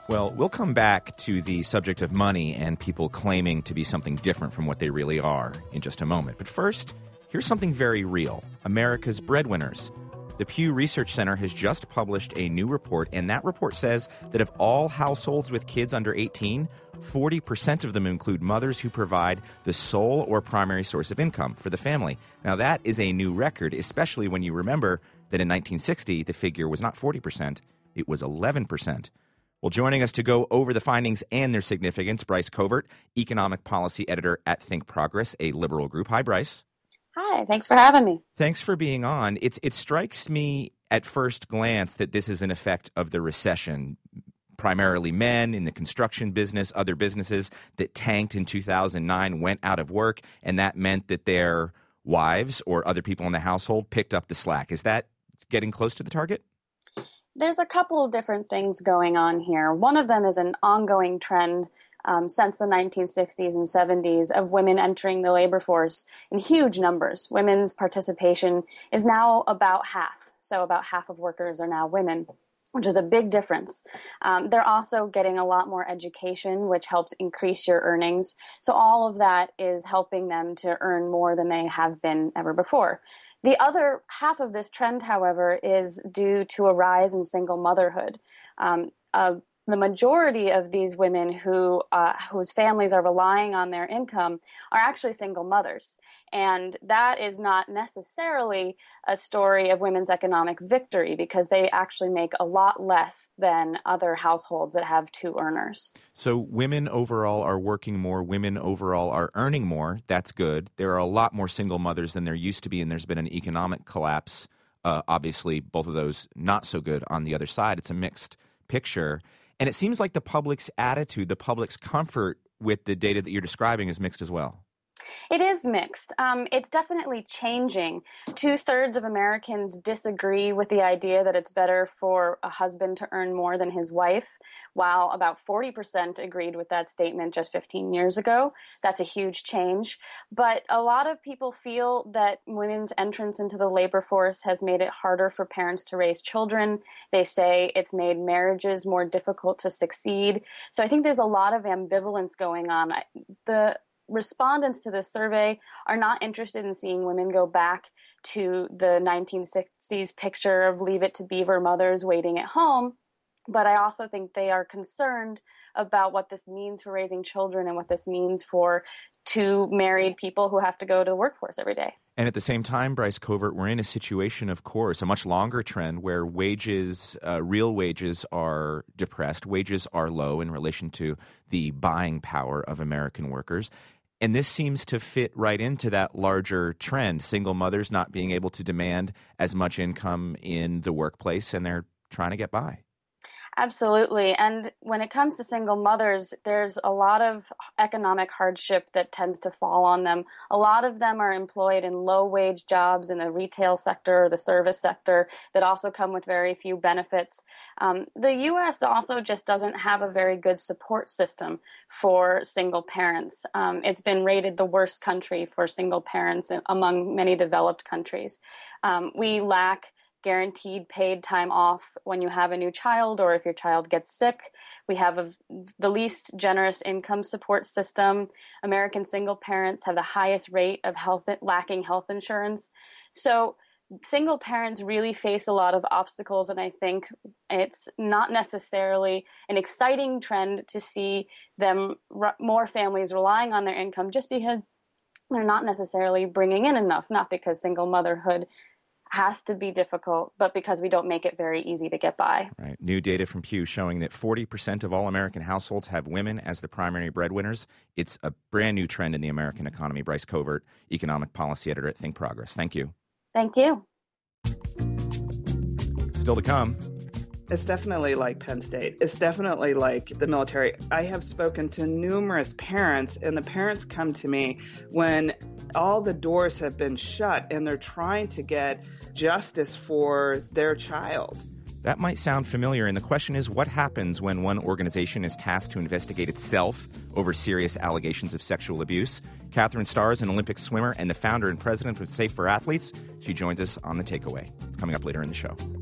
Well, we'll come back to the subject of money and people claiming to be something different from what they really are in just a moment. But first, here's something very real. America's breadwinners. The Pew Research Center has just published a new report, and that report says that of all households with kids under 18, 40% of them include mothers who provide the sole or primary source of income for the family. Now, that is a new record, especially when you remember that in 1960, the figure was not 40%, it was 11%. Well, joining us to go over the findings and their significance, Bryce Covert, economic policy editor at Think Progress, a liberal group. Hi, Bryce. Hi, thanks for having me. Thanks for being on. It strikes me at first glance that this is an effect of the recession. Primarily men in the construction business, other businesses that tanked in 2009 went out of work, and that meant that their wives or other people in the household picked up the slack. Is that getting close to the target? There's a couple of different things going on here. One of them is an ongoing trend since the 1960s and 70s of women entering the labor force in huge numbers. Women's participation is now about half. So about half of workers are now women, which is a big difference. They're also getting a lot more education, which helps increase your earnings. So all of that is helping them to earn more than they have been ever before. The other half of this trend, however, is due to a rise in single motherhood. The majority of these women whose families are relying on their income are actually single mothers. And that is not necessarily a story of women's economic victory because they actually make a lot less than other households that have two earners. So women overall are working more. Women overall are earning more. That's good. There are a lot more single mothers than there used to be, and there's been an economic collapse. Obviously, both of those not so good on the other side. It's a mixed picture. And it seems like the public's attitude, the public's comfort with the data that you're describing is mixed as well. It is mixed. It's definitely changing. 2/3 of Americans disagree with the idea that it's better for a husband to earn more than his wife, while about 40% agreed with that statement just 15 years ago. That's a huge change. But a lot of people feel that women's entrance into the labor force has made it harder for parents to raise children. They say it's made marriages more difficult to succeed. So I think there's a lot of ambivalence going on. The respondents to this survey are not interested in seeing women go back to the 1960s picture of Leave It to Beaver mothers waiting at home. But I also think they are concerned about what this means for raising children and what this means for two married people who have to go to the workforce every day. And at the same time, Bryce Covert, we're in a situation, of course, a much longer trend where wages, real wages are depressed. Wages are low in relation to the buying power of American workers. And this seems to fit right into that larger trend, single mothers not being able to demand as much income in the workplace, and they're trying to get by. Absolutely. And when it comes to single mothers, there's a lot of economic hardship that tends to fall on them. A lot of them are employed in low-wage jobs in the retail sector or the service sector that also come with very few benefits. The U.S. also just doesn't have a very good support system for single parents. It's been rated the worst country for single parents among many developed countries. We lack guaranteed paid time off when you have a new child or if your child gets sick. We have the least generous income support system. American single parents have the highest rate of lacking health insurance. So single parents really face a lot of obstacles, and I think it's not necessarily an exciting trend to see more families relying on their income just because they're not necessarily bringing in enough, not because single motherhood has to be difficult, but because we don't make it very easy to get by. Right. New data from Pew showing that 40% of all American households have women as the primary breadwinners. It's a brand new trend in the American economy. Bryce Covert, economic policy editor at Think Progress. Thank you. Thank you. Still to come. It's definitely like Penn State. It's definitely like the military. I have spoken to numerous parents, and the parents come to me when all the doors have been shut and they're trying to get justice for their child. That might sound familiar, and the question is, what happens when one organization is tasked to investigate itself over serious allegations of sexual abuse? Catherine Starr is an Olympic swimmer and the founder and president of Safe for Athletes. She joins us on The Takeaway. It's coming up later in the show.